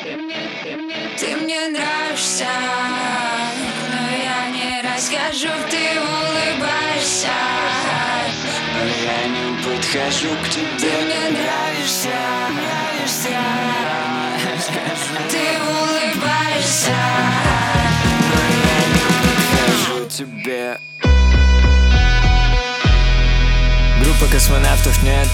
Ты мне нравишься, но я не расскажу, ты улыбаешься, но я не подхожу к тебе. Ты мне нравишься, ты улыбаешься, но я не подхожу к тебе. Группа космонавтов нет.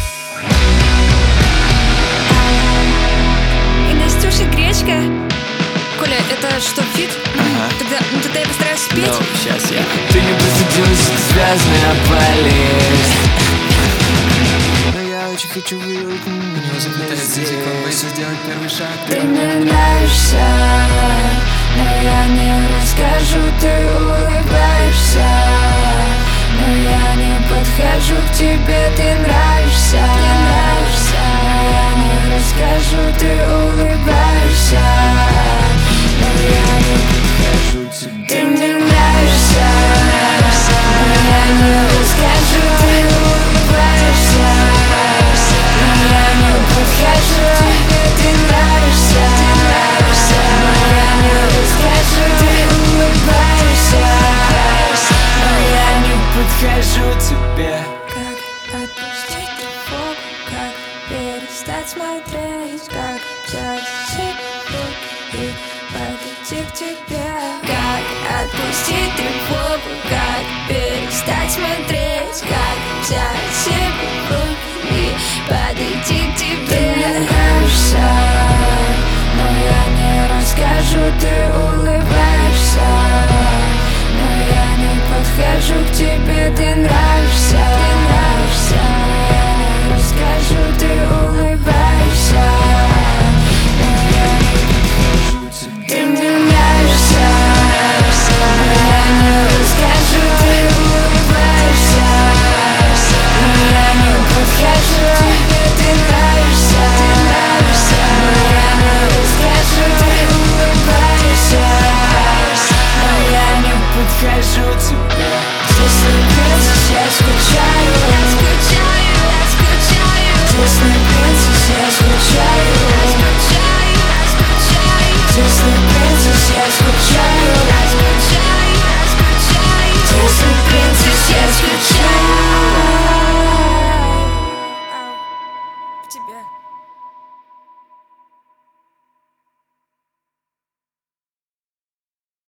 И Настюша Гречка. Коля, это что, фит? Ага. Тогда я постараюсь спеть. Ну, сейчас я. Ты не просудилась, звездная болезнь. Но я очень хочу выиграть. У него заплетается язык, он боится сделать первый шаг. Ты мне нравишься, но я не расскажу, ты улыбаешься, но я не подхожу к тебе, ты нравишься, но я не расскажу, ты улыбаешься, но я не подхожу к тебе. Ты мне нравишься, но я не расскажу, ты улыбаешься, но я не подхожу к тебе, ты нравишься, но я не расскажу, ты улыбаешься, но я не подхожу к тебе. Как отпустить тревогу, как перестать смотреть, как взять себя и подойти к тебе. Как отпустить тревогу, как перестать смотреть, как взять себя и подойти к тебе. Ты мне нравишься,